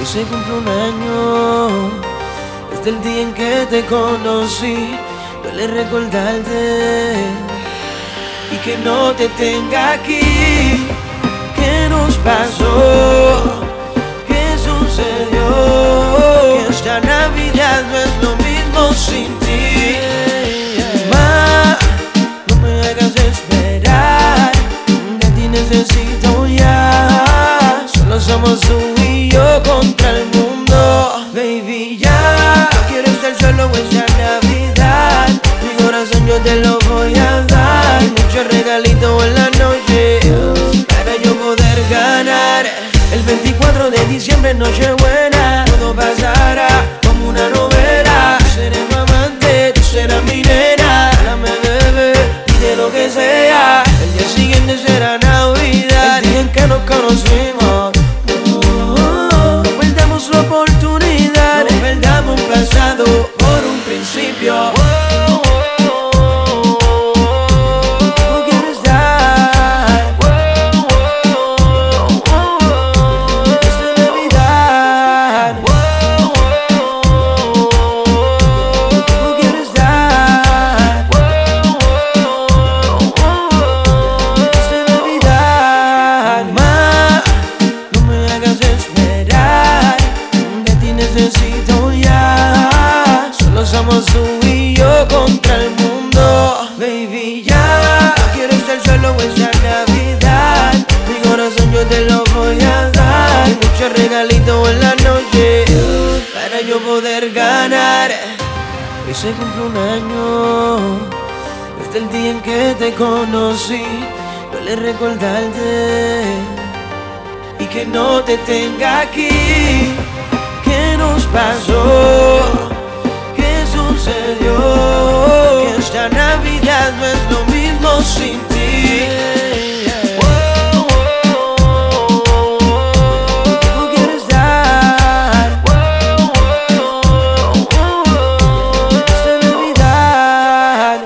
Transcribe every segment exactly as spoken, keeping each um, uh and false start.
se cumple un año desde el día en que te conocí. Duele recordarte y que no te tenga aquí. ¿Qué nos pasó? ¿Qué sucedió? Que esta Navidad no es lo mismo sin ti. Ma, no me hagas esperar, de ti necesito ya. Solo somos tú y yo contra el mundo, baby, ya. No quiero estar solo esta Navidad, mi corazón yo te lo voy a dar. Mucho regalito en la noche para yo poder ganar. El veinticuatro de diciembre, Nochebuena, todo pasará como una novela. Tú serás mi amante, tú serás mi nena. Dame, bebé, pide lo que sea. El día siguiente será Navidad, el día en que nos conocimos. No perdamos la oportunidad, no perdamos un pasado por un principio. Necesito ya, solo somos tú y yo contra el mundo, baby, ya. No quiero estar solo esta Navidad, mi corazón yo te lo voy a dar. Mucho regalito en la noche para yo poder ganar. Hoy se cumple un año desde el día en que te conocí. Duele recordarte y que no te tenga aquí. ¿Qué nos pasó? ¿Qué sucedió? Que esta Navidad no es lo mismo sin ti. Tú quieres dar esta Navidad.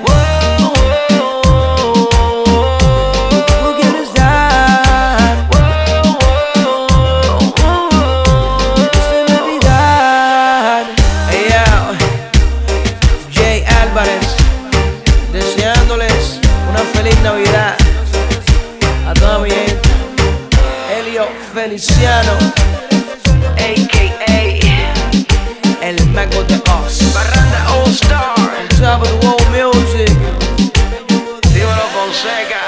Tú quieres dar deseándoles una feliz Navidad a toda mi gente. Elio Feliciano, a k a el Mago de Oz, Barranda All Star, on top of the world music. Dímelo, Fonseca.